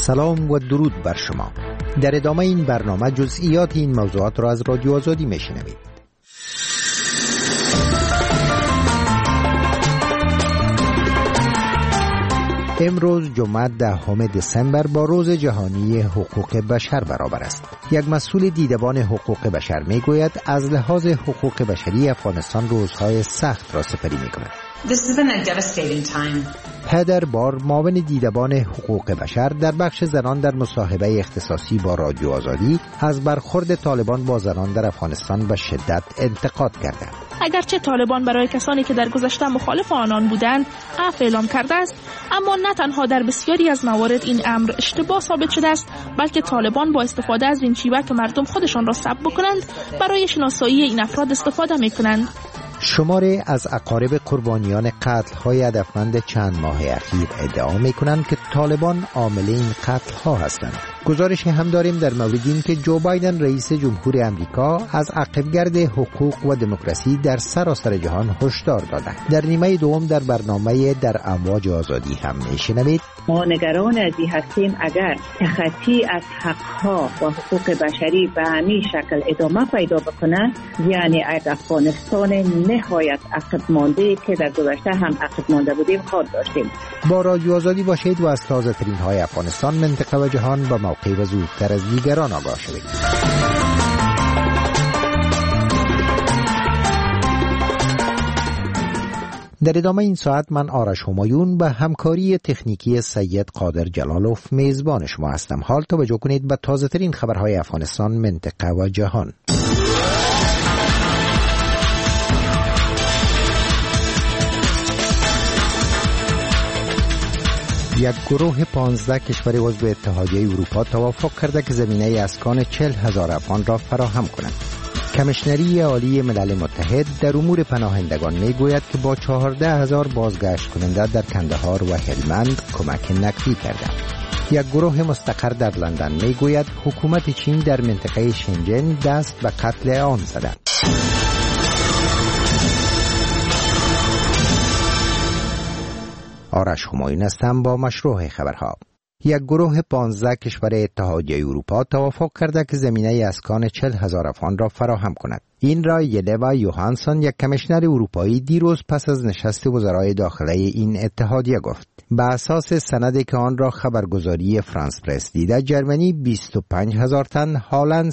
سلام و درود بر شما. در ادامه این برنامه جزئیات این موضوعات را از رادیو آزادی میشنوید. امروز جمعه 10 دسامبر با روز جهانی حقوق بشر برابر است. یک مسئول دیدبان حقوق بشر میگوید از لحاظ حقوق بشری افغانستان روزهای سخت را سپری میکند. پدر بار معاون دیدبان حقوق بشر در بخش زنان در مصاحبه اختصاصی با رادیو آزادی از برخورد طالبان با زنان در افغانستان به شدت انتقاد کرده. اگرچه طالبان برای کسانی که در گذشته مخالف آنان بودند عفو اعلام کرده است، اما نه تنها در بسیاری از موارد این امر اشتباه ثابت شده است، بلکه طالبان با استفاده از این شیوه که مردم خودشان را سلب بکنند برای شناسایی این افراد استفاده میکنند. شماری از اقارب قربانیان قتل‌های هدفمند چند ماه اخیر ادعا می‌کنند که طالبان عامل این قتل‌ها هستند. گزارشی هم داریم در مورد این که جو بایدن رئیس جمهور امریکا از عقبگرد حقوق و دموکراسی در سراسر جهان هشدار داده. در نیمه دوم در برنامه در امواج آزادی هم می‌شنوید. ما نگران از این هستیم اگر تخطی از حق‌ها و حقوق بشری به همین شکل ادامه پیدا بکنه، یعنی از افغانستان نهایت عقب مانده که در گذشته هم عقب مانده بودیم خواهد داشتیم. با رادیو آزادی باشید و از تازه ترین های افغانستان، منطقه و جهان با موقع و زودتر از دیگران آگاه شوید. در ادامه این ساعت من آرش همایون به همکاری تکنیکی سید قادر جلالوف میزبان شما هستم. حال توجه کنید به تازه ترین خبرهای افغانستان، منطقه و جهان. یک گروه 15 کشور عضو اتحادیه اروپا توافق کرده که زمینه اسکان 40,000 افغان را فراهم کنند. کمیشنری عالی ملل متحد در امور پناهندگان میگوید که با 14,000 بازگشت کننده در کندهار و هلمند کمک نقدی کرده. یک گروه مستقر در لندن میگوید حکومت چین در منطقه شنجن دست به قتل آن زده. آرش همایون هستم با مشروع خبرها. یک گروه 15 کشور اتحادیه اروپا توافق کرده که زمینه اسکان 40,000 افغان را فراهم کند. این را یلوا یوهانسون، یک کمیشنر اروپایی، دیروز پس از نشست وزرای داخله این اتحادیه گفت. به اساس سندی که آن را خبرگزاری فرانس پرس دیده، جرمنی 25,000 تن، هلند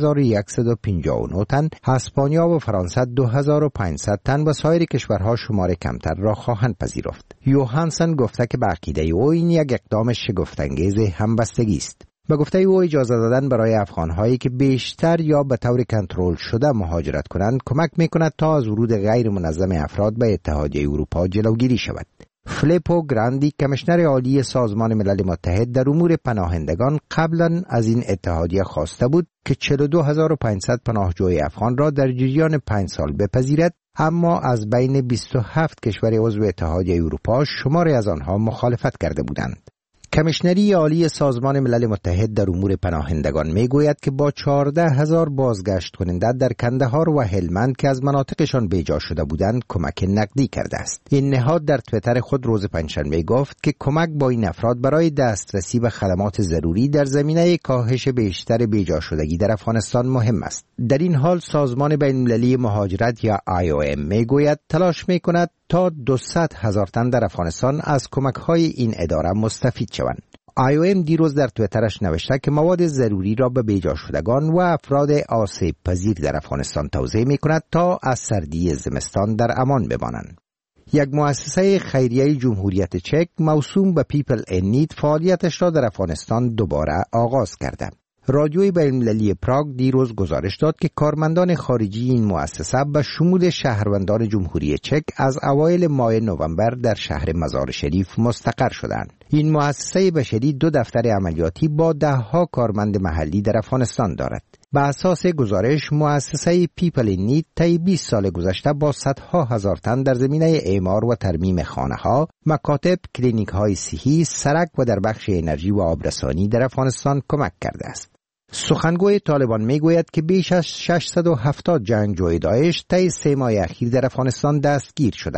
3,159 تن، اسپانیا و فرانسه 2,500 تن و سایر کشورها شمار کمتر را خواهند پذیرفت. یوهانسون گفته که به عقیده او این یک اقدام شگفت‌انگیز همبستگی است. به گفته او اجازه دادن برای افغان‌هایی که بیشتر یا به طور کنترل شده مهاجرت کنند کمک می‌کند تا از ورود غیر منظم افراد به اتحادیه اروپا جلوگیری شود. فلیپو گراندی، کمیشنر عالی سازمان ملل متحد در امور پناهندگان، قبلا از این اتحادیه خواسته بود که 42,500 پناهجوی افغان را در جریان 5 سال بپذیرد، اما از بین 27 کشور عضو اتحادیه اروپا شماری از آنها مخالفت کرده بودند. کمیشنری عالی سازمان ملل متحد در امور پناهندگان میگوید که با 14,000 بازگشت کننده در کندهار و هلمند که از مناطقشان بیجا شده بودند کمک نقدی کرده است. این نهاد در توییتر خود روز پنجشنبه گفت که کمک با این افراد برای دسترسی به خدمات ضروری در زمینه کاهش بیشتر بیجا شدگی در افغانستان مهم است. در این حال سازمان بین‌المللی مهاجرت یا IOM میگوید تلاش میکند تا 200,000 تن در افغانستان از کمک‌های این اداره مستفید شوند. IOM دیروز در توییترش نوشته که مواد ضروری را به بیجا شدگان و افراد آسیب پذیر در افغانستان توزیع می‌کند تا از سردی زمستان در امان بمانند. یک مؤسسه خیریه جمهوریت چک موسوم به پیپل این نید فعالیتش را در افغانستان دوباره آغاز کرده. رادیوی بین‌المللی پراگ دیروز گزارش داد که کارمندان خارجی این مؤسسه به شمول شهروندان جمهوری چک از اوایل ماه نوامبر در شهر مزار شریف مستقر شدند. این مؤسسه بشری 2 دفتر عملیاتی با 10 کارمند محلی در افغانستان دارد. به اساس گزارش مؤسسه پیپل این نید طی 20 سال گذشته با صدها هزار تن در زمینه اعمار و ترمیم خانه‌ها، مکاتب، کلینیک‌های صحی، سرک و در بخش انرژی و آبرسانی در افغانستان کمک کرده است. سخنگوی طالبان میگوید که بیش از 670 جنگجوی داعش طی 3 ماه اخیر در افغانستان دستگیر شدند.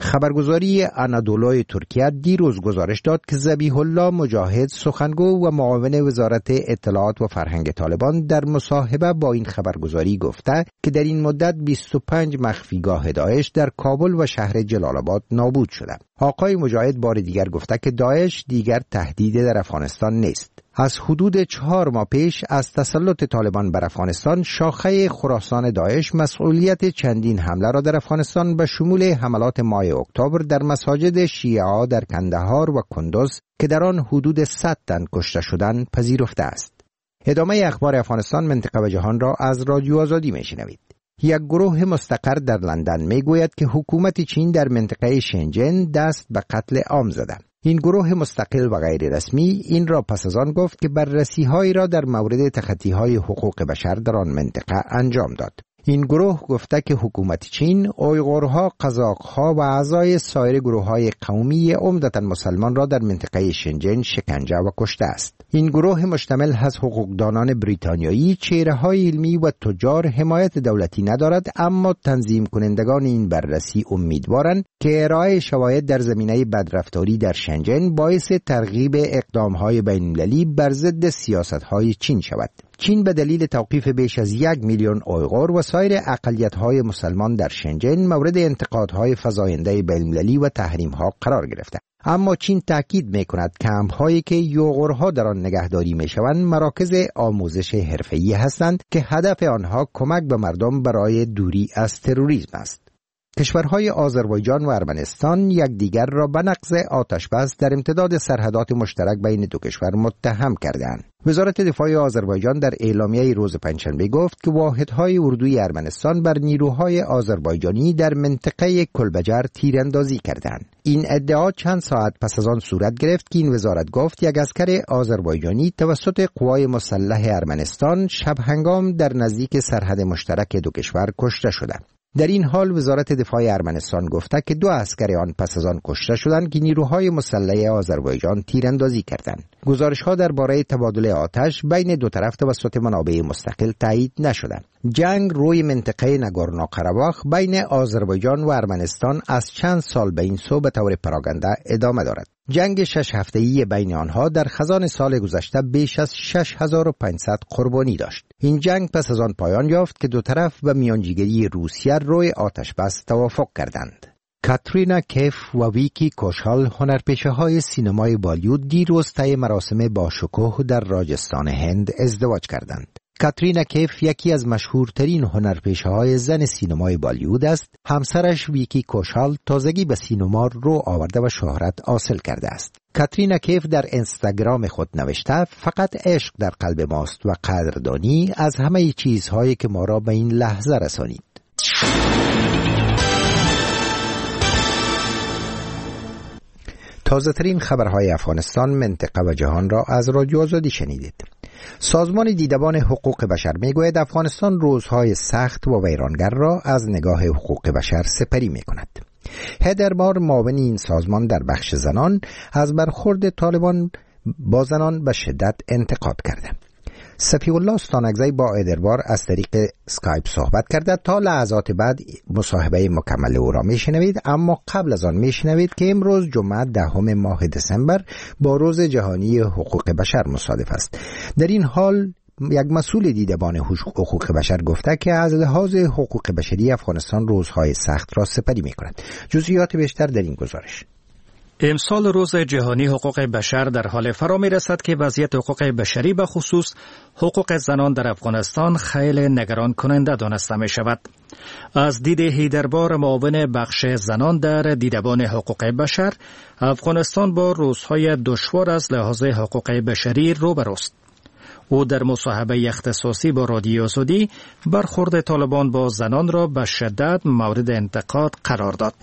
خبرگزاری آنادولوی ترکیه دیروز گزارش داد که ذبیح الله مجاهد، سخنگو و معاون وزارت اطلاعات و فرهنگ طالبان، در مصاحبه با این خبرگزاری گفته که در این مدت 25 مخفیگاه داعش در کابل و شهر جلال آباد نابود شده. آقای مجاهد بار دیگر گفته که داعش دیگر تهدید در افغانستان نیست. از حدود 4 ماه پیش از تسلط طالبان بر افغانستان، شاخه خراسان داعش مسئولیت چندین حمله را در افغانستان به شمول حملات ماه اکتبر در مساجد شیعه در کندهار و کندوز که در آن حدود 100 تن کشته شدند پذیرفته است. ادامه اخبار افغانستان، منطقه و جهان را از رادیو آزادی میشنوید. یک گروه مستقر در لندن میگوید که حکومت چین در منطقه شنجن دست به قتل عام زده. این گروه مستقل و غیر رسمی این را پس از آن گفت که بررسی‌هایی را در مورد تخطی‌های حقوق بشر در آن منطقه انجام داد. این گروه گفته که حکومت چین اویغورها، قزاق‌ها و اعضای سایر گروه‌های قومی عمدتاً مسلمان را در منطقه شنجن شکنجه و کشته است. این گروه مشتمل از حقوقدانان بریتانیایی، چهره‌های علمی و تجار حمایت دولتی ندارد، اما تنظیم کنندگان این بررسی امیدوارند که ارائه شواهد در زمینه بدرفتاری در شنجن باعث ترغیب اقدام‌های بین‌المللی بر ضد سیاست‌های چین شود. چین به دلیل توقیف بیش از 1 میلیون اویغور و سایر اقلیت‌های مسلمان در شنجن مورد انتقادهای فزاینده بین‌المللی و تحریم‌ها قرار گرفته. اما چین تاکید می‌کند کمپ‌هایی که اویغورها در آن نگهداری می‌شوند مراکز آموزش حرفه‌ای هستند که هدف آنها کمک به مردم برای دوری از تروریسم است. کشورهای آذربایجان و ارمنستان یکدیگر را به نقض آتشبس در امتداد سرحدات مشترک بین دو کشور متهم کردند. وزارت دفاع آذربایجان در اعلامیه روز پنجشنبه گفت که واحدهای اردوی ارمنستان بر نیروهای آذربایجانی در منطقه کلبجر تیراندازی کردند. این ادعا چند ساعت پس از آن صورت گرفت که این وزارت گفت یک عسکر آذربایجانی توسط قوای مسلح ارمنستان شب هنگام در نزدیک سرحد مشترک دو کشور کشته شده. در این حال وزارت دفاع ارمنستان گفته که 2 عسکر آن پس از آن کشته شدند که نیروهای مسلح آذربایجان تیراندازی کردند. گزارش‌ها درباره تبادل آتش بین دو طرف توسط منابع مستقل تایید نشده. جنگ روی منطقه ناگورنو قره‌باخ بین آذربایجان و ارمنستان از چند سال به این سو به طور پراگنده ادامه دارد. جنگ 6 هفته‌ای بین آنها در خزان سال گذشته بیش از 6500 قربانی داشت. این جنگ پس از آن پایان یافت که دو طرف به میانجیگری روسیه روی آتش بس توافق کردند. کاترینا کیف و ویکی کوشال، هنرپیشه‌های سینمای بالیوود، دیروز طی مراسم باشکوه در راجستان هند ازدواج کردند. کاترینا کیف یکی از مشهورترین هنرپیشه‌های زن سینمای بالیوود است. همسرش ویکی کوشال تازگی به سینما رو آورده و شهرت حاصل کرده است. کاترینا کیف در اینستاگرام خود نوشته: فقط عشق در قلب ماست و قدردانی از همه چیزهایی که ما را به این لحظه رسانید. تازه ترین خبرهای افغانستان، منطقه و جهان را از رادیو آزادی شنیدید. سازمان دیدبان حقوق بشر میگوید افغانستان روزهای سخت و ویرانگر را از نگاه حقوق بشر سپری میکند. هدر بار، معاون این سازمان در بخش زنان، از برخورد طالبان با زنان به شدت انتقاد کرده. صفی الله استانکزی با ادربار از طریق اسکایپ صحبت کرده. تا لحظات بعد مصاحبه مکمل او را میشنوید، اما قبل از آن میشنوید که امروز جمعه 10 ماه دسامبر با روز جهانی حقوق بشر مصادف است. در این حال یک مسئول دیدبان حقوق بشر گفته که از لحاظ حقوق بشری افغانستان روزهای سخت را سپری میکند. جزئیات بیشتر در این گزارش. امسال روز جهانی حقوق بشر در حال فرا می رسد که وضعیت حقوق بشری به خصوص حقوق زنان در افغانستان خیلی نگران کننده دانسته می شود. از دید هیدربار، معاون بخش زنان در دیدبان حقوق بشر، افغانستان با روزهای دشوار از لحاظ حقوق بشری روبروست. او در مصاحبه اختصاصی با رادیو آزادی برخورد طالبان با زنان را به شدت مورد انتقاد قرار داد.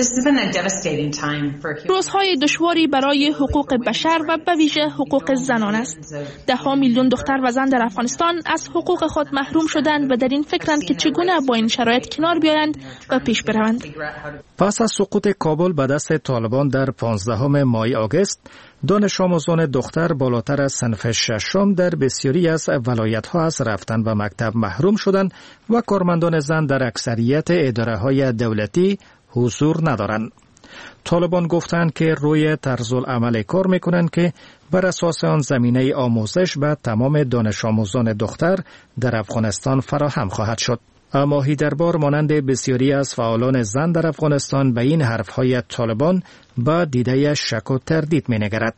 روزهای دشواری برای حقوق بشر و به ویژه حقوق زنان است. 10 میلیون دختر و زن در افغانستان از حقوق خود محروم شدند و در این فکرند که چگونه با این شرایط کنار بیایند و پیش بروند. پس از سقوط کابل به دست طالبان در 15 ماه آگوست، دانش آموزان دختر بالاتر از صنف 6 در بسیاری از ولایت‌ها از رفتن به مکتب محروم شدند و کارمندان زن در اکثریت اداره‌های دولتی حضور ندارند. طالبان گفتند که روی طرز العمل کار میکنند که بر اساس آن زمینه آموزش به تمام دانش آموزان دختر در افغانستان فراهم خواهد شد. اما هیدربار مانند بسیاری از فعالان زن در افغانستان به این حرفهای طالبان با دیده شک و تردید می‌نگرد.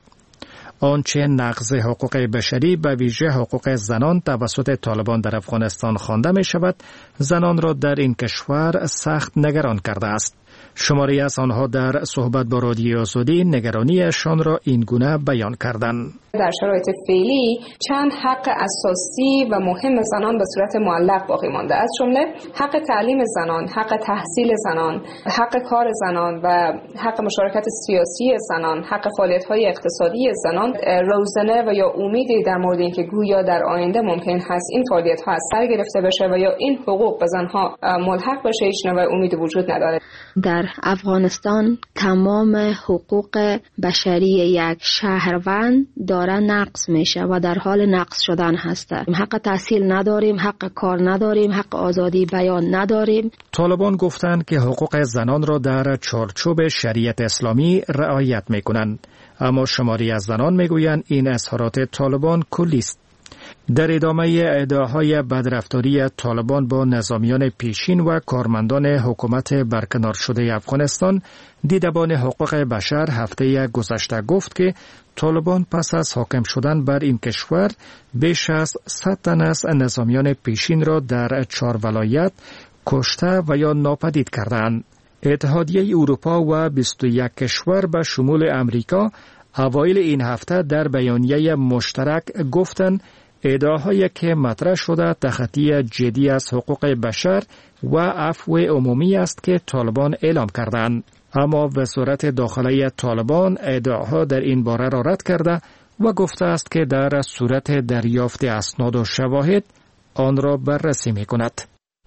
آنچه نقض حقوق بشری به ویژه حقوق زنان توسط طالبان در افغانستان خوانده می شود، زنان را در این کشور سخت نگران کرده است. شماری از آنها در صحبت با رادیو آزادی نگرانیشان را این گونه بیان کردند. در شرایط فعلی چند حق اساسی و مهم زنان به صورت معلق باقی مانده، از جمله حق تعلیم زنان، حق تحصیل زنان، حق کار زنان و حق مشارکت سیاسی زنان، حق فعالیت‌های اقتصادی زنان. روزنه و یا امیدی در مورد اینکه گویا در آینده ممکن هست این فعالیت‌ها از سر گرفته بشه و یا این حقوق به زنها ملحق بشه، هیچ نوع امیدی وجود نداره. در افغانستان تمام حقوق بشری یک شهروند داره نقض میشه و در حال نقض شدن هسته. حق تحصیل نداریم، حق کار نداریم، حق آزادی بیان نداریم. طالبان گفتند که حقوق زنان را در چارچوب شریعت اسلامی رعایت میکنند، اما شماری از زنان میگویند این اظهارات طالبان کلی است. در ادامه ادعاهای بدرفتاری طالبان با نظامیان پیشین و کارمندان حکومت برکنار شده افغانستان، دیدبان حقوق بشر هفته گذشته گفت که طالبان پس از حاکم شدن بر این کشور بیش از 100 تن از نظامیان پیشین را در 4 ولایت کشته و یا ناپدید کردند. اتحادیه اروپا و 21 کشور به شمول امریکا اوایل این هفته در بیانیه مشترک گفتند ادعاهایی که مطرح شده تخطی جدی از حقوق بشر و عفو عمومی است که طالبان اعلام کردند. اما وزارت داخلی طالبان ادعاها در این باره را رد کرده و گفته است که در صورت دریافت اسناد و شواهد آن را بررسی می‌کند.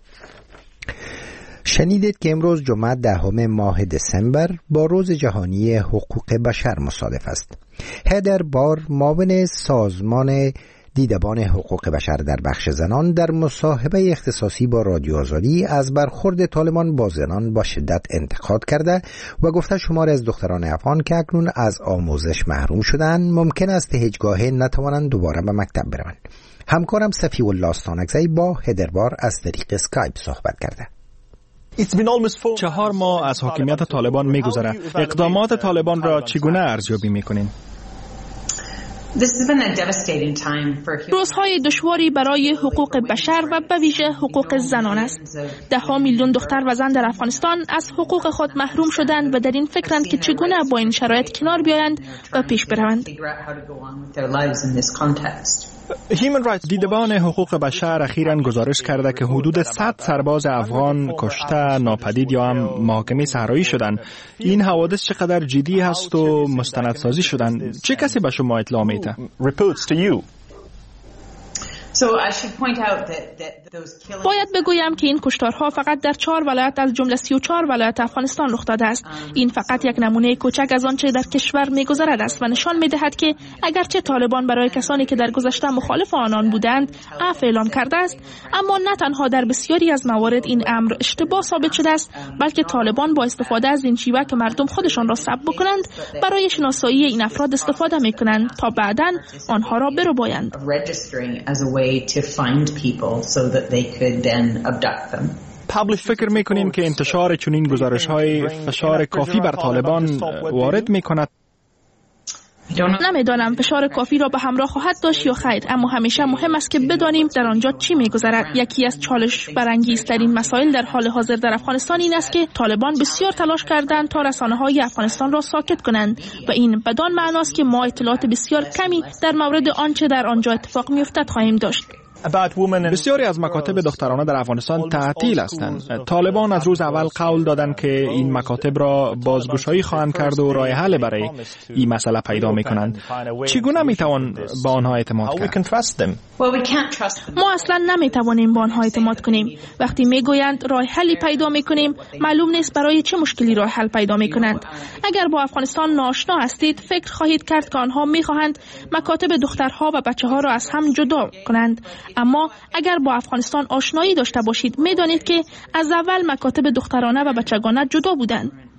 شنیدید که امروز جمعه 10 ماه دسامبر با روز جهانی حقوق بشر مصادف است. هدر بار معاون سازمان دیدبان حقوق بشر در بخش زنان در مصاحبه اختصاصی با رادیو آزادی از برخورد طالبان با زنان با شدت انتقاد کرده و گفته شمار از دختران افغان که اکنون از آموزش محروم شدند ممکن است هیچگاه نتوانند دوباره به مکتب بروند. همکارم صفی الله استانکزی با هدربار از طریق اسکایپ صحبت کرده. 4 ماه از حاکمیت طالبان می‌گذرد. اقدامات طالبان را چگونه ارزیابی می‌کنین؟ روزهای دشواری برای حقوق بشر و به ویژه حقوق زنان است. 10 میلیون دختر و زن در افغانستان از حقوق خود محروم شدند و در این فکرند که چگونه با این شرایط کنار بیایند و پیش بروند. دیدبان حقوق بشر اخیراً گزارش کرده که حدود 100 سرباز افغان کشته، ناپدید یا هم محاکمه صحرایی شدند. این حوادث چقدر جدی هست و مستندسازی شدن؟ چه کسی به شما اطلاع میده؟ باید بگویم که این کشتارها فقط در 4 ولایت از جمله 34 ولایت افغانستان رخ داده است. این فقط یک نمونه کوچک از آنچه در کشور می‌گذرد است و نشان می‌دهد که اگرچه طالبان برای کسانی که در گذشته مخالف آنان بودند عفو اعلام کرده است، اما نه تنها در بسیاری از موارد این امر اشتباه ثابت شده است، بلکه طالبان با استفاده از این شیوه که مردم خودشان را سلب بکنند برای شناسایی این افراد استفاده می‌کنند تا بعداً آنها را بربایند. فکر میکنین که انتشار چنین گزارش‌های فشار کافی بر طالبان وارد میکند؟ نمیدانم فشار کافی را به همراه خواهد داشت یا خیر، اما همیشه مهم است که بدانیم در آنجا چی میگذرد. یکی از چالش برانگیزترین مسائل در حال حاضر در افغانستان این است که طالبان بسیار تلاش کردند تا رسانه‌های افغانستان را ساکت کنند و این بدان معناست که ما اطلاعات بسیار کمی در مورد آنچه در آنجا اتفاق میافتد خواهیم داشت. بسیاری از مکاتب دخترانه در افغانستان تعطیل هستند. طالبان از روز اول قول دادند که این مکاتب را بازگشایی خواهند کرد و راه حل برای این مسئله پیدا می‌کنند. چگونه می‌توان با آنها اعتماد کرد؟ ما اصلا نمی‌توانیم با آنها اعتماد کنیم. وقتی میگویند راه حلی پیدا می‌کنیم، معلوم نیست برای چه مشکلی راه حل پیدا می‌کنند. اگر با افغانستان ناآشنا هستید، فکر خواهید کرد که آنها می‌خواهند مکاتب دخترها و بچه‌ها را از هم جدا کنند. اما اگر با افغانستان آشنایی داشته باشید میدانید که از اول مکاتب دخترانه و بچگانه جدا بودند.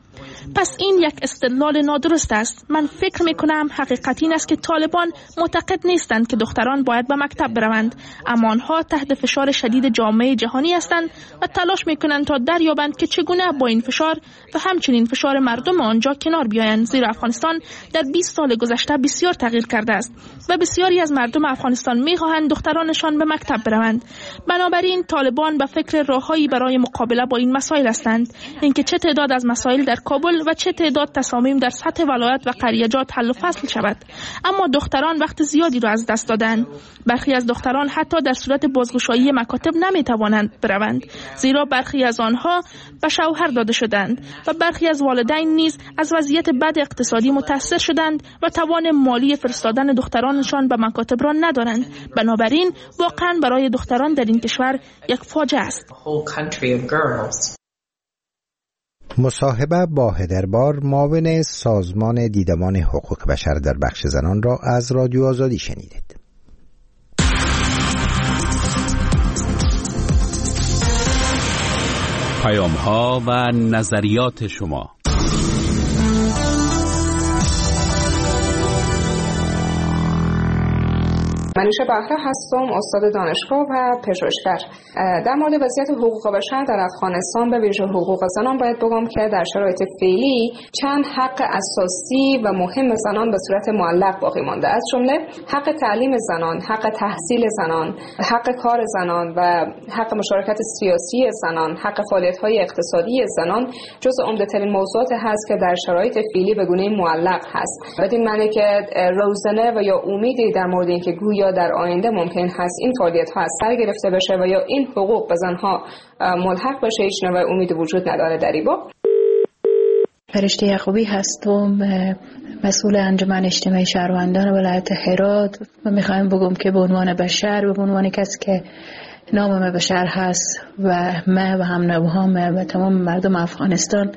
پس این یک استدلال نادرست است. من فکر میکنم حقیقت این است که طالبان معتقد نیستند که دختران باید به مکتب بروند، اما آنها تحت فشار شدید جامعه جهانی هستند و تلاش میکنند تا دریابند که چگونه با این فشار و همچنین فشار مردم آنجا کنار بیایند، زیرا افغانستان در 20 سال گذشته بسیار تغییر کرده است و بسیاری از مردم افغانستان میخواهند دخترانشان به مکتب بروند. بنابراین طالبان به فکر راههایی برای مقابله با این مسائل هستند، اینکه چه تعداد از مسائل در کابل و چه تعداد تصامیم در سطح ولایت و قریه‌جات حل و فصل شود. اما دختران وقت زیادی را از دست دادند. برخی از دختران حتی در صورت بازگشایی مکاتب نمیتوانند بروند، زیرا برخی از آنها به شوهر داده شدند و برخی از والدین نیز از وضعیت بد اقتصادی متاثر شدند و توان مالی فرستادن دخترانشان به مکاتب را ندارند. بنابراین واقعا برای دختران در این کشور یک فاجعه است. مصاحبه با هدربار، معاون سازمان دیدبان حقوق بشر در بخش زنان را از رادیو آزادی شنیدید. پیام‌ها و نظریات شما. منیشه بهره هستم، استاد دانشگاه و پژوهشگر. در مورد وضعیت حقوق بشر در افغانستان به ویژه حقوق زنان باید بگم که در شرایط فعلی چند حق اساسی و مهم زنان به صورت معلق باقی مانده، از جمله حق تعلیم زنان، حق تحصیل زنان، حق کار زنان و حق مشارکت سیاسی زنان، حق فعالیت‌های اقتصادی زنان جزو عمده‌ترین موضوعات هست که در شرایط فعلی به گونه معلق هست. بدین معنی که روزنه و یا امیدی در مورد اینکه گویا در آینده ممکن هست این فعالیت‌ها از سر گرفته بشه و یا این حقوق به زنها ملحق بشه، هیچ نوع امید وجود نداره در این باب. فرشته یعقوبی هستم، مسئول انجمن اجتماعی شهروندان ولایت هرات و میخوایم بگم که به عنوان بشر، به عنوان کسی که نام بشر هست و ما و هم نوهام و تمام مردم افغانستان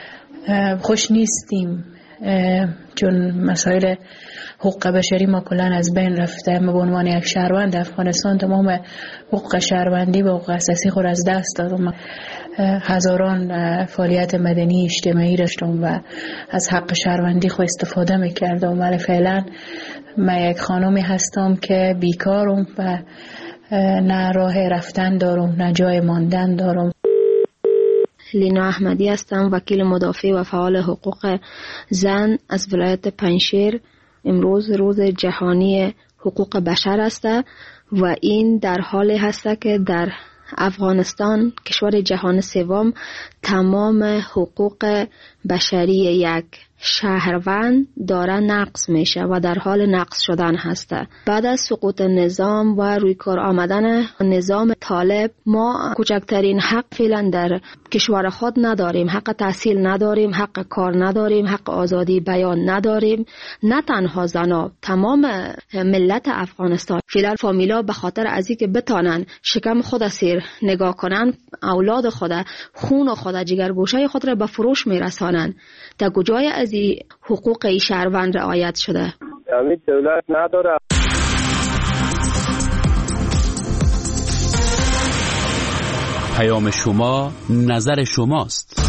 خوش نیستیم، چون مسائل حقوق بشری ما کلان از بین رفته. ما به عنوان یک شهروند افغانستان تمام حقوق شهروندی و حقوق اساسی خود از دست دادم. هزاران فعالیت مدنی اجتماعی داشتم و از حق شهروندی خود استفاده میکردم، ولی فعلا من یک خانمی هستم که بیکارم و نه راه رفتن دارم نه جای ماندن دارم. لینا احمدی هستم، وکیل مدافع و فعال حقوق زن از ولایت پنجشیر. امروز روز جهانی حقوق بشر است و این در حالی هست که در افغانستان، کشور جهان سوم، تمام حقوق بشری یک شهروند داره نقض میشه و در حال نقض شدن هسته. بعد از سقوط نظام و روی کار آمدن نظام طالب، ما کوچکترین حق فعلا در کشور خود نداریم. حق تحصیل نداریم، حق کار نداریم، حق آزادی بیان نداریم. نه تنها زنا، تمام ملت افغانستان فعلا فامیلا به خاطر از اینکه بتانن شکم خود سیر نگاه کنن، اولاد خود، خون خود، جگرگوشه خود را به فروش میرسانن. تا کجای از این حقوق شهروند رعایت شده؟ امید دولت نداره. پیام شما، نظر شماست.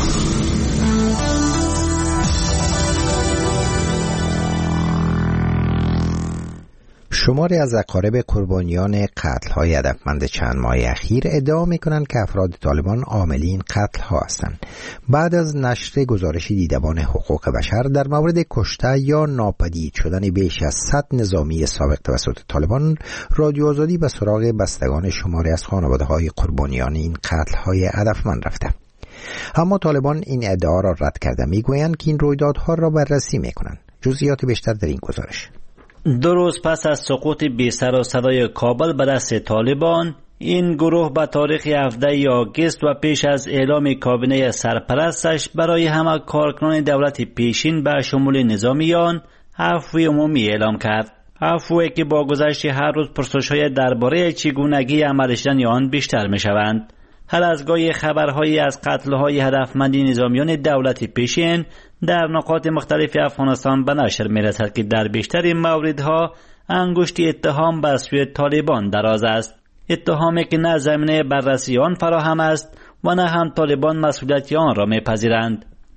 شماری از اقارب قربانیان قتل‌های هدفمند چند ماه اخیر ادعا می‌کنند که افراد طالبان عامل این قتل‌ها هستند. بعد از نشر گزارش دیدبان حقوق بشر در مورد کشته یا ناپدید شدن بیش از 100 نظامی سابق توسط طالبان، رادیو آزادی به سراغ بستگان شماری از خانواده‌های قربانیان این قتل‌های هدفمند رفته. اما طالبان این ادعا را رد کرده، می‌گویند که این رویدادها را بررسی می‌کنند. جزئیات بیشتر در این گزارش. 2 روز پس از سقوط بی سر و صدای کابل به دست طالبان، این گروه به تاریخ 17 آگوست و پیش از اعلام کابینه سرپرستش برای همه کارکنان دولت پیشین به شمول نظامیان عفو عمومی اعلام کرد. عفوی که با گذشت هر روز پرسش‌های درباره چگونگی عملشدن آن بیشتر می‌شوند. هر از گاهی خبرهایی از قتل‌های هدفمندی نظامیان دولت پیشین در نقاط مختلف افغانستان به نشر می‌رسد که در بیشتر موردها انگشت اتهام بر سوی طالبان دراز است. اتهامی که نه زمینه بررسی آن فراهم است و نه هم طالبان مسئولیت آن را می‌پذیرند.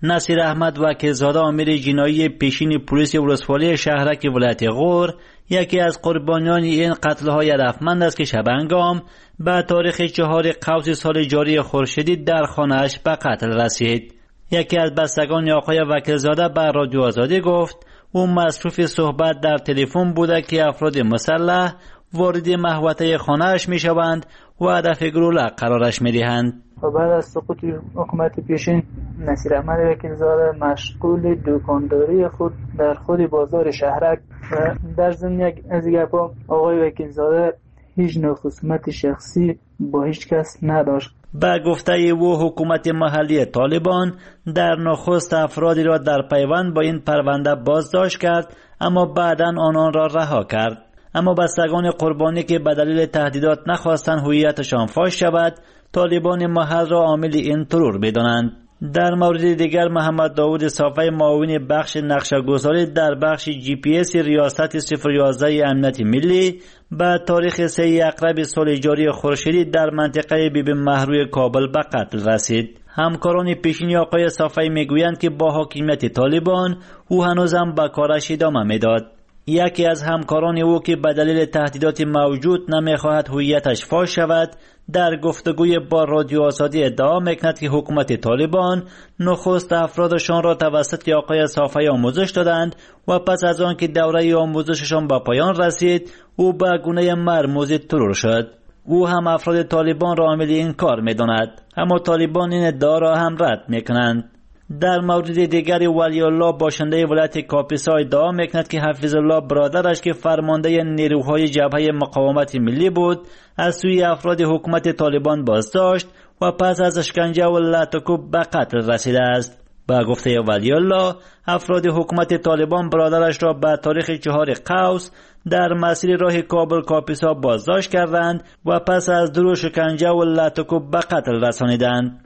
نصیر احمد وکیلزاده عامل جنایی پیشین پلیس ولسوالی شهرک ولایت غور یکی از قربانیان این قتل‌های هدفمند است که شبانگام به تاریخ 4 قوس سال جاری خورشیدی در خانه‌اش به قتل رسید. یکی از بستگان آقای وکیلزاده به رادیو آزادی گفت او مصروف صحبت در تلفن بوده که افراد مسلح وارد محوطه خانه‌اش می‌شوند و هدف گلوله قرارش می‌دهند. بعد از سقوط حکومت پیشین نصیر احمد وکیلزاده مشغول دکانداری خود در خود بازار شهرک و در ضمن یک از گپا آقای وکیلزاده هیچ نوع خصومت شخصی با هیچ کس نداشت. با گفته او حکومت محلی طالبان در نخست افرادی را در پیوند با این پرونده بازداشت کرد اما بعداً آنان را رها کرد. اما بستگان قربانی که به دلیل تهدیدات نخواستند هویتشان فاش شود طالبان محل را عامل این ترور بدانند. در مورد دیگر محمد داوود صافی معاون بخش نقشه‌گذاری در بخش GPS ریاست 011 امنیت ملی به تاریخ 3 اکتبر سال جاری خورشیدی در منطقه بیبی مهروی کابل به قتل رسید. همکاران پیشین آقای صافی میگویند که با حاکمیت طالبان او هنوزم به کارش ادامه میداد. یکی از همکاران او که به دلیل تهدیدات موجود نمیخواهد هویتش فاش شود در گفتگوی با رادیو آزادی ادعا میکند که حکومت طالبان نخست افرادشان را توسط آقای صافی آموزش دادند و پس از آن که دوره آموزششان به پایان رسید او به گونه مرموزی ترور شد. او هم افراد طالبان را عامل این کار میداند اما طالبان این ادعا را هم رد میکنند. در مورد دیگری ولی الله باشنده ولایت کاپیسا ادعا میکند که حفیظ الله برادرش که فرمانده نیروهای جبهه مقاومت ملی بود از سوی افراد حکومت طالبان بازداشت و پس از اشکنجه و لطکوب به قتل رسیده است. با گفته ولی الله افراد حکومت طالبان برادرش را به تاریخ 4 قوس در مسیر راه کابل کاپیسا بازداشت کردند و پس از درو شکنجه و لطکوب به قتل رسانیدند.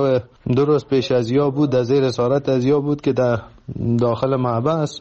دو روز پیش از یا بود در زیر اسارت از یا بود که در داخل محبس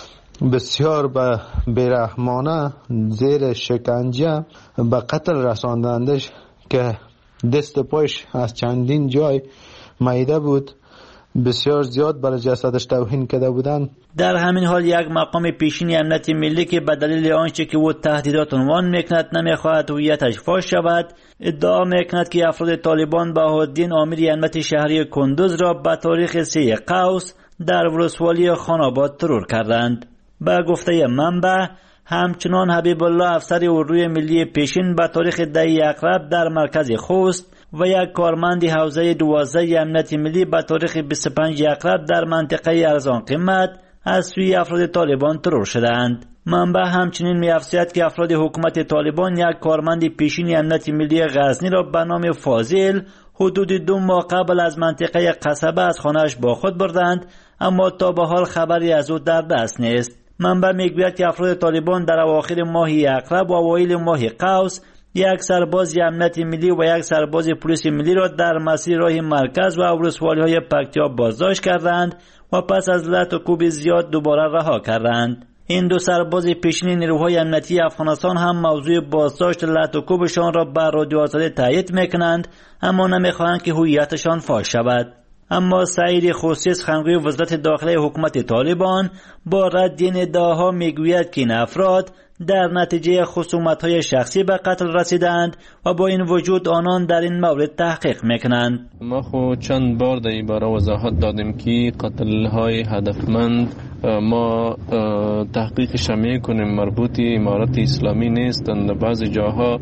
بسیار به بیرحمانه زیر شکنجه به قتل رساندندش که دست پایش از چندین جای معیده بود. بسیار زیاد برای جسدش توهین کرده بودند. در همین حال یک مقام پیشین امنیت ملی که به دلیل آنچه که او تهدیدات عنوان میکند نمیخواهد هویتش فاش شود ادعا میکند که افراد طالبان بهاءالدین عامل امنیت شهری کندوز را به تاریخ 3 قوس در ولسوالی خان‌آباد ترور کردند. به گفته منبع همچنان حبیب الله افسر اردوی ملی پیشین به تاریخ 10 اکتبر در مرکز خوست و یک کارمند حوزه 12 امنیت ملی به تاریخ 25 اکتبر در منطقه ارزان قیمت از سوی افراد طالبان ترور شدند. منبع همچنین می‌افزاید که افراد حکومت طالبان یک کارمند پیشین امنیت ملی غزنی را به نام فاضل حدود 2 ماه قبل از منطقه قصبه از خانه‌اش با خود بردند اما تا به حال خبری از او در دست نیست. منبع میگوید که افراد طالبان در اواخر ماه اکتبر و اوایل ماه قوس یک سرباز امنیت ملی و یک سرباز پلیس ملی را در مسیر راه مرکز و ولسوالی‌های پکتیا بازداشت کردند و پس از لطکوب زیاد دوباره رها کردند. این دو سرباز پیشین نیروهای امنیتی افغانستان هم موضوع بازداشت لطکوبشان را بر رادیو آزادی تایید میکنند اما نمیخواهند که هویتشان فاش شود. اما سعید خوسیس خنگوی وزارت داخلی حکومت طالبان با رد این ادعاها میگوید که این افراد در نتیجه خصومت‌های شخصی به قتل رسیدند و با این وجود آنان در این مورد تحقیق میکنند. ما خود چند بار در این باره وضاحت دادیم که قتل‌های هدفمند ما تحقیقش میکنیم مربوط امارت اسلامی نیستند. بعضی جاها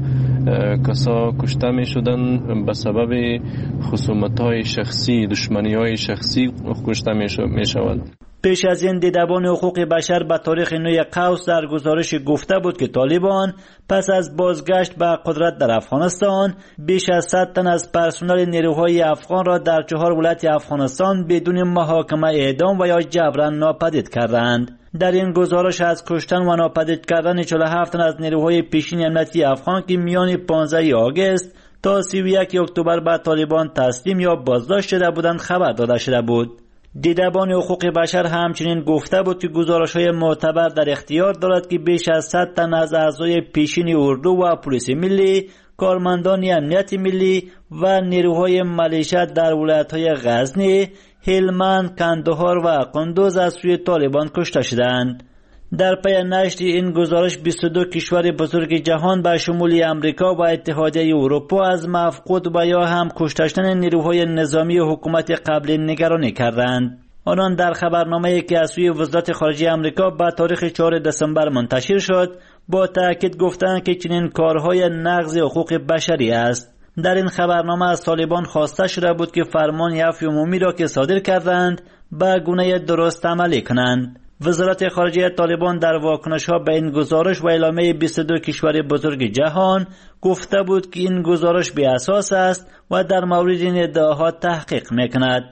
کسا کشته میشدن به سبب خصومت‌های شخصی، دشمنی‌های شخصی کشته میشوند. پیش از این دیدبان حقوق بشر به تاریخ 9 قوس در گزارش گفته بود که طالبان پس از بازگشت به قدرت در افغانستان بیش از 100 تن از پرسنل نیروهای افغان را در 4 ولایت افغانستان بدون محاکمه اعدام و یا جبران ناپدید کردند. در این گزارش از کشتن و ناپدید کردن 47 تن از نیروهای پیشین امنیتی افغان که میان 15 آگوست تا 31 اکتبر به طالبان تسلیم یا بازداشت شده بودند خبر داده شده بود. دیدبان حقوق بشر همچنین گفته بود که گزارش‌های معتبر در اختیار دارد که بیش از 100 تن از اعضای پیشین اردو و پلیس ملی کارمندان امنیت ملی و نیروهای ملیشه در ولایت‌های غزنی، هلمند، کندهار و قندوز از سوی طالبان کشته شدند. در پی نشر این گزارش 22 کشور بزرگ جهان به شمول امریکا و اتحادیه اروپا از مفقود و یا هم کشته شدن نیروهای نظامی حکومت قبلی نگرانی کردند. آنان در خبرنامه‌ای که از سوی وزارت خارجه امریکا به تاریخ 4 دسامبر منتشر شد با تأکید گفتند که چنین کارهای نقض حقوق بشری است. در این خبرنامه از طالبان خواسته شده بود که فرمان عفو عمومی را که صادر کردند به گونه درست عملی کنند. وزارت خارجه طالبان در واکنش‌ها به این گزارش و اعلامیه 22 کشور بزرگ جهان گفته بود که این گزارش بی اساس است و در مورد این ادعاها تحقیق می‌کند.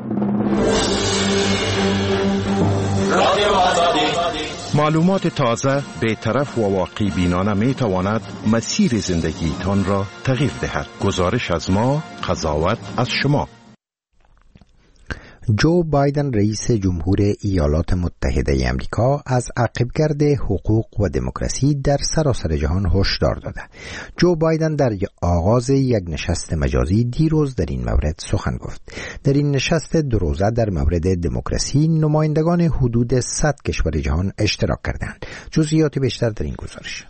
معلومات تازه، بی‌طرف و واقع بینانه می تواند مسیر زندگیتان را تغییر دهد. گزارش از ما، قضاوت از شما. جو بایدن رئیس جمهور ایالات متحده آمریکا از عقبگرد حقوق و دموکراسی در سراسر جهان هشدار داده. جو بایدن در آغاز یک نشست مجازی دیروز در این مورد سخن گفت. در این نشست 2 روزه در مورد دموکراسی نمایندگان حدود 100 کشور جهان اشتراک کردند. جزئیات بیشتر در این گزارش.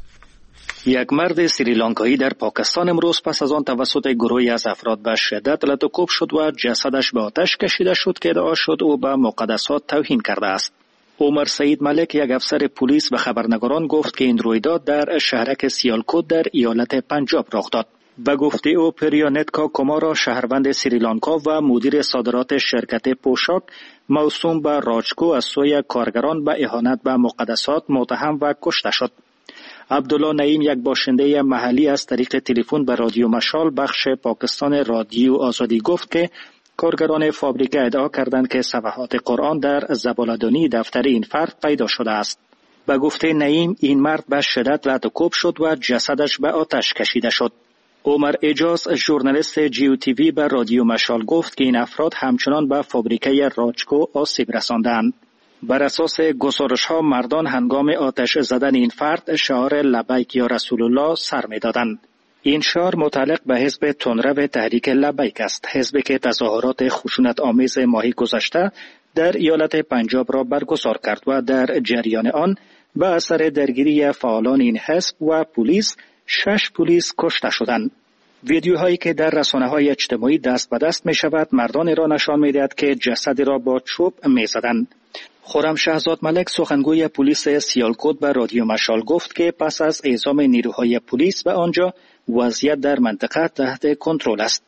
یک مرد سریلانکایی در پاکستان امروز پس از آن توسط گروهی از افراد به شدت لطوکوب شد و جسدش به آتش کشیده شد که ادعا شد او به مقدسات توهین کرده است. عمر سعید ملک، یک افسر پلیس، به خبرنگاران گفت که این رویداد در شهرک سیالکوت در ایالت پنجاب رخ داد. به گفته او پریانتکا کمارا، شهروند سریلانکا و مدیر صادرات شرکت پوشاک موسوم به راجکو، از سوی کارگران به اهانت به مقدسات متهم و کشته شد. عبدالله نعیم، یک باشنده محلی، از طریق تلفن به رادیو مشال بخش پاکستان رادیو آزادی گفت که کارگران فابریکه ادعا کردند که صفحات قرآن در زباله‌دانی دفتر این فرد پیدا شده است. به گفته نعیم این مرد به شدت لطوکوب شد و جسدش به آتش کشیده شد. عمر اجاز، ژورنالیست جیو تی وی، به رادیو مشال گفت که این افراد همچنان به فابریکه راجکو آسیب رساندند. بر اساس گزارش‌ها مردان هنگام آتش زدن این فرد شعار لبیک یا رسول الله سر می‌دادند. این شعار متعلق به حزب تندرو تحریک لبیک است، حزبی که تظاهرات خشونت آمیز ماه گذشته در ایالت پنجاب را برگزار کرد و در جریان آن به اثر درگیری فعالان این حزب و پلیس 6 پلیس کشته شدند. ویدیوهایی که در رسانه‌های اجتماعی دست به دست می‌شود مردان را نشان می‌دهد که جسد را با چوب می‌زدند. خرم شهزاد ملک، سخنگوی پلیس سیالکوت، به رادیو مشال گفت که پس از اعزام نیروهای پلیس به آنجا وضعیت در منطقه تحت کنترل است.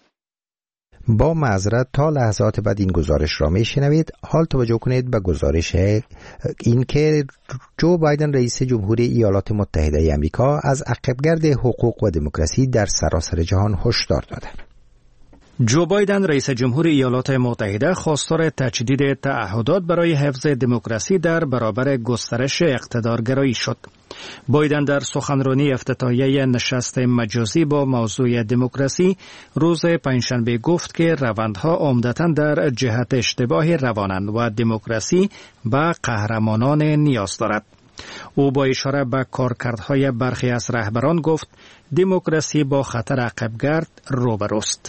با معذرت تا لحظات بعد این گزارش را میشنوید. حال توجه کنید به گزارش این که جو بایدن رئیس جمهور ایالات متحده آمریکا از عقبگرد حقوق و دموکراسی در سراسر جهان هشدار داده. جو بایدن رئیس جمهور ایالات متحده خواستار تجدید تعهدات برای حفظ دموکراسی در برابر گسترش اقتدارگرایی شد. بایدن در سخنرانی افتتاحیه نشست مجازی با موضوع دموکراسی روز پنجشنبه گفت که روندها عمدتاً در جهت اشتباه روانند و دموکراسی به قهرمانان نیاز دارد. او با اشاره به کارکردهای برخی از رهبران گفت دموکراسی با خطر عقبگرد روبروست.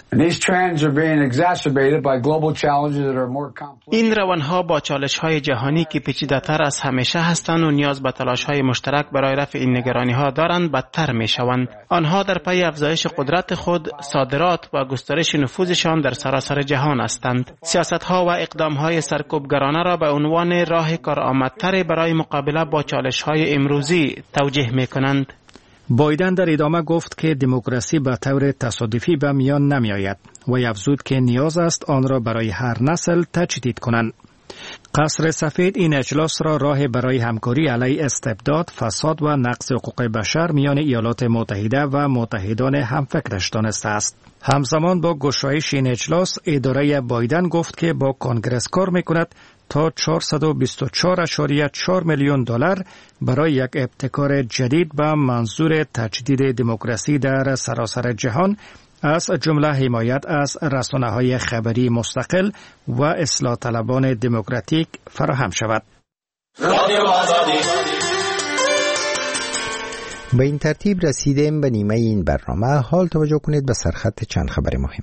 این روندها با چالش‌های جهانی که پیچیده‌تر از همیشه هستند و نیاز به تلاش‌های مشترک برای رفع این نگرانی‌ها دارند بدتر می‌شوند. آنها در پی افزایش قدرت خود، صادرات و گسترش نفوذشان در سراسر جهان هستند. سیاست‌ها و اقدام‌های سرکوبگرانه را به عنوان راه کارآمدتر برای مقابله با چالش‌های امروزی توجیه می‌کنند. بایدن در ادامه گفت که دموکراسی به طور تصادفی به میان نمی آید و افزود که نیاز است آن را برای هر نسل تجدید کنند. قصر سفید این اجلاس را راه برای همکاری علیه استبداد، فساد و نقض حقوق بشر میان ایالات متحده و متحدان همفکرش دانسته است. همزمان با گشایش این اجلاس، اداره بایدن گفت که با کنگرس کار میکند تا 424.4 میلیون دلار برای یک ابتکار جدید به منظور تجدید دموکراسی در سراسر جهان، از جمله حمایت از رسانه‌های خبری مستقل و اصلاح طلبان دموکراتیک فراهم شود. به این ترتیب رسیدیم به نیمه این برنامه. حال توجه کنید به سرخط چند خبر مهم.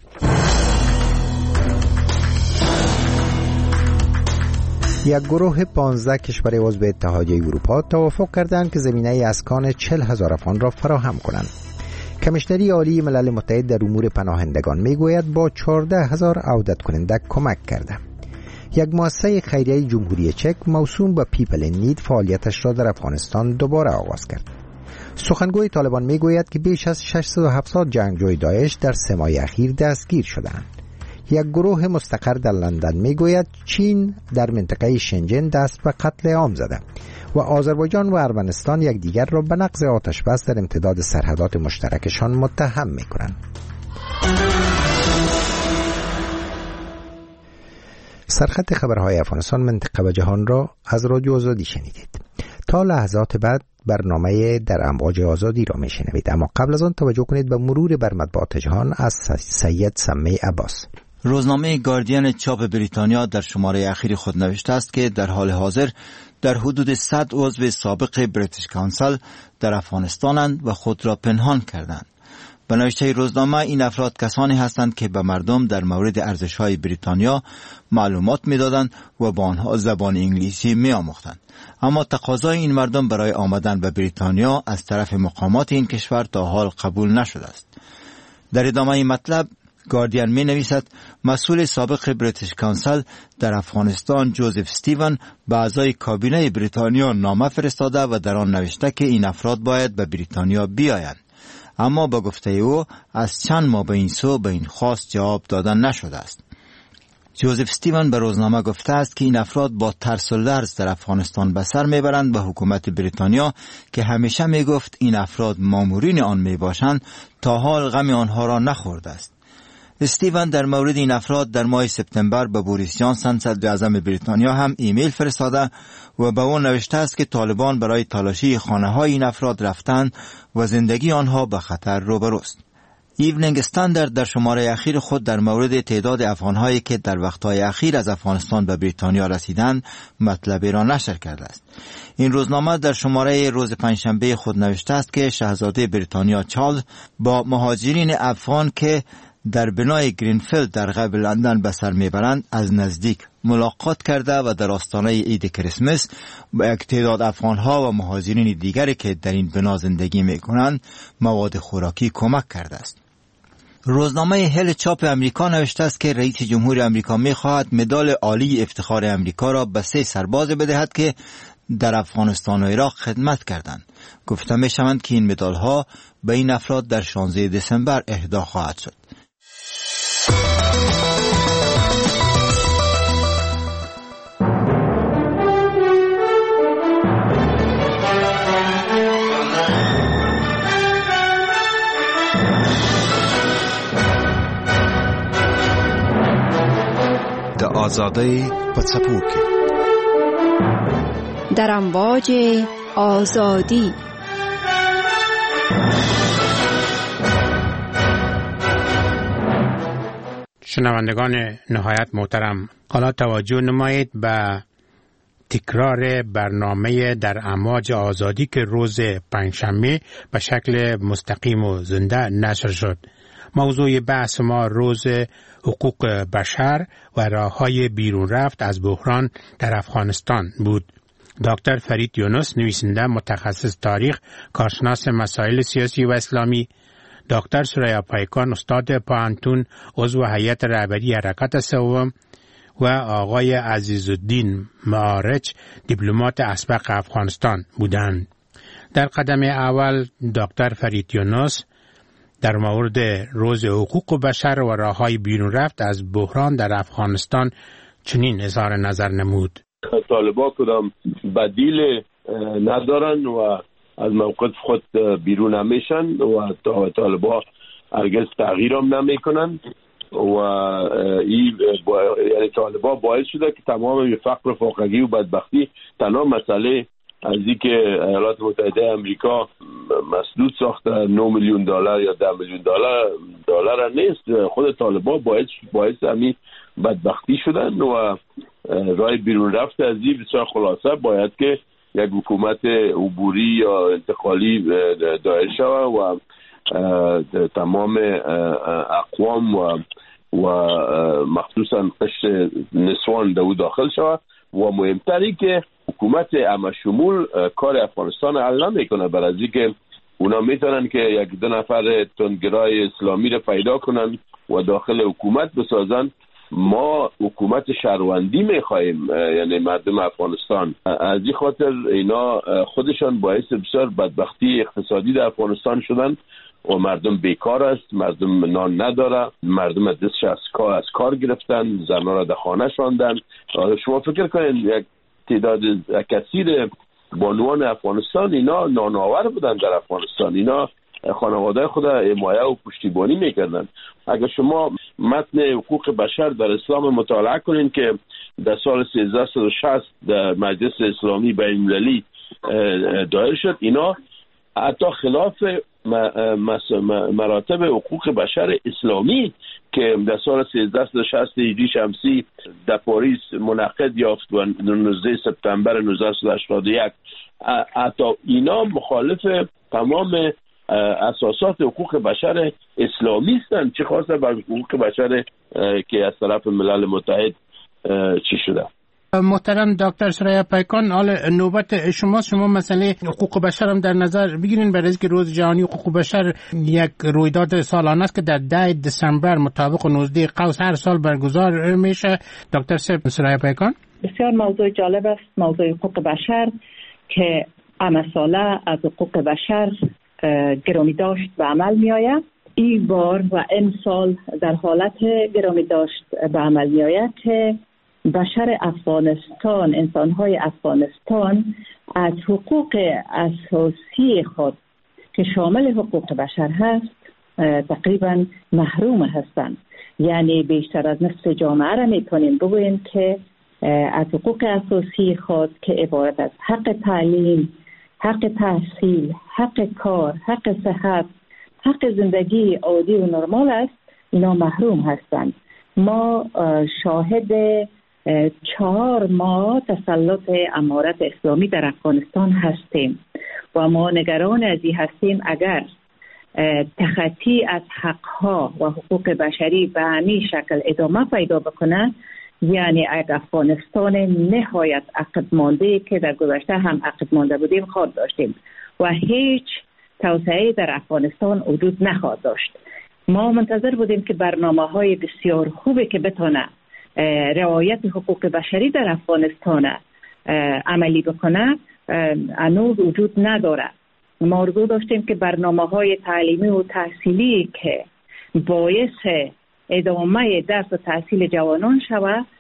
یک گروه 15 کشور عضو اتحادیه اروپا توافق کردند که زمینه اسکان 40,000 افغان را فراهم کنند. کمیشنری عالی ملل متحد در امور پناهندگان میگوید با 14,000 عودت کننده کمک کرده. یک مؤسسه خیریه جمهوری چک موسوم به پیپل این نید فعالیتش را در افغانستان دوباره آغاز کرد. سخنگوی طالبان میگوید که بیش از 670 جنگجوی داعش در 3 ماه اخیر دستگیر شدند. یک گروه مستقر در لندن میگوید چین در منطقه شنجن دست به قتل عام زده و آذربایجان و ارمنستان یکدیگر را به نقض آتش بس در امتداد سرحدات مشترکشان متهم میکنند. سرخط خبرهای افغانستان منطقه و جهان را از رادیو آزادی شنیدید. تا لحظات بعد برنامه در امواج آزادی را میشنوید، اما قبل از آن توجه کنید به مرور بر مطبوعات جهان از سید سمی عباس. روزنامه گاردین چاپ بریتانیا در شماره اخیر خود نوشته است که در حال حاضر در حدود 100 عضو سابق بریتیش کانسل در افغانستانند و خود را پنهان کردند. به نوشته روزنامه این افراد کسانی هستند که به مردم در مورد ارزش‌های بریتانیا معلومات می‌دادند و با آنها زبان انگلیسی می‌آموختند، اما تقاضای این مردم برای آمدن به بریتانیا از طرف مقامات این کشور تا حال قبول نشده است. در ادامه این مطلب گاردین می نویسد مسئول سابق بریتیش کانسل در افغانستان جوزف استیون به اعضای کابینه بریتانیا نامه فرستاده و در آن نوشته که این افراد باید به بریتانیا بیایند، اما با گفته او از چند ماه به این سو به این خواست جواب دادن نشده است. جوزف استیون به روزنامه گفته است که این افراد با ترس و لرز در افغانستان به سر میبرند و حکومت بریتانیا که همیشه میگفت این افراد مامورین آن میباشند تا حال غم آنها را نخورده است. استیون در مورد این افراد در ماه سپتامبر به بوریس جانسن صدر اعظم بریتانیا هم ایمیل فرستاده و به او نوشته است که طالبان برای تلاشی خانه‌های این افراد رفتند و زندگی آنها به خطر روبروست. ایونینگ استاندارد در شماره اخیر خود در مورد تعداد افغان‌هایی که در وقت‌های اخیر از افغانستان به بریتانیا رسیدند مطلبی را نشر کرده است. این روزنامه در شماره روز پنجشنبه خود نوشته است که شاهزاده بریتانیا چارلز با مهاجرین افغان که در بنای گرینفیلد در غرب لندن به سر میبرند از نزدیک ملاقات کرده و در آستانه عید کریسمس با یک تعداد افغانها و مهاجرین دیگری که در این بنا زندگی میکنند مواد خوراکی کمک کرده است. روزنامه هل چاپ امریکا نوشته است که رئیس جمهور امریکا میخواهد مدال عالی افتخار امریکا را به 3 سرباز بدهد که در افغانستان و عراق خدمت کردند. گفته میشوند که این مدال ها به این افراد در 16 دسامبر اهدا خواهد شد. د آزادۍ په څپو کې در امواج آزادی. شنوندگان نهایت محترم، حالا توجه نمایید به تکرار برنامه در امواج آزادی که روز پنجشنبه به شکل مستقیم و زنده نشر شد. موضوع بحث ما روز حقوق بشر و راه‌های بیرون رفت از بحران در افغانستان بود. دکتر فرید یونس، نویسنده متخصص تاریخ، کارشناس مسائل سیاسی و اسلامی، دکتر سریا پایکان، استاد پوهنتون، عضو هیئت رهبری حرکت سوم و آقای عزیزالدین معارج، دیپلمات اسبق افغانستان بودند. در قدم اول دکتر فرید یونس در مورد روز حقوق بشر و راه‌های بیرون رفت از بحران در افغانستان چنین اظهار نظر نمود. طالبان کدام بدیل ندارن و از موقف خود بیرون نمیشن و طالبان هرگز تغییر هم نمیکنن و این یعنی طالبان باعث شده که تمام فقر و فاقگی و بدبختی تنها مسئله از اینکه ایالات متحده آمریکا مسدود ساخته 9 میلیون دلار یا 10 میلیون دلار نیست. خود طالبان باعث همین بدبختی شدن و راه بیرون رفت از این بسیار خلاصه باید که یک حکومت عبوری یا انتقالی دایر شود و تمام اقوام و مخصوصا قشر نسوان دو داخل شود و مهمتری که حکومت همشمول کار افغانستان حل نمیکنه، برای از اینکه اونا میتونن که یک دو نفر تندگرای اسلامی رو پیدا کنن و داخل حکومت بسازن. ما حکومت شهروندی میخواهیم، یعنی مردم افغانستان. از این خاطر اینا خودشان باعث بسیار بدبختی اقتصادی در افغانستان شدن و مردم بیکار است، مردم نان نداره، مردم دستش از کار گرفتن، زنان را در خانه شاندن. شما فکر کنید یک تعداد کثیر بانوان افغانستان اینا نانآور بودن در افغانستان، اینا خانواده خود حمایه و پشتیبانی میکردن. اگر شما متن حقوق بشر در اسلام مطالعه کنین که در سال 1360 در مجلس اسلامی بین‌المللی دایر شد، اینا حتی خلاف مراتب حقوق بشر اسلامی که در سال 1360 هجری شمسی در پاریس منعقد یافت و 19 سپتامبر 1981، حتی اینا مخالف تمام اساسات حقوق بشر اسلامی هستند، چه خاصه بر حقوق بشر که از طرف ملل متحد چی شده. محترم دکتر سریا پیکان، حال نوبت شما مسئله حقوق بشر هم در نظر بگیرین، برای اینکه روز جهانی حقوق بشر یک رویداد سالانه است که در 10 دسامبر مطابق 19 قوس هر سال برگزار میشه. دکتر سریا پیکان، بسیار موضوع جالب است، موضوع حقوق بشر که مسئله از حقوق بشر گرامی داشت به عمل می آید. این بار و امسال در حالت گرامی داشت به عمل می آید که بشر افغانستان، انسان‌های افغانستان از حقوق اساسی خود که شامل حقوق بشر هست تقریبا محروم هستند. یعنی بیشتر از نصف جامعه را میتونیم بگوییم که از حقوق اساسی خود که عبارت از حق تعلیم، حق تحصیل، حق کار، حق صحت، حق زندگی عادی و نرمال است، اینا محروم هستند. ما شاهد 4 ماه تسلط امارت اسلامی در افغانستان هستیم و ما نگران از این هستیم اگر تخطی از حقها و حقوق بشری به همین شکل ادامه پیدا بکنه، یعنی یک افغانستان نهایت عقب مانده که در گذشته هم عقب مانده بودیم خواهد داشتیم و هیچ توسعه در افغانستان وجود نخواهد داشت. ما منتظر بودیم که برنامه‌های بسیار خوبی که بتونه رعایت حقوق بشری در افغانستان عملی بکنه هنوز وجود نداره. ما آرزو داشتیم که برنامه‌های تعلیمی و تحصیلی که باعث ادامه درس و تحصیل جوانان شود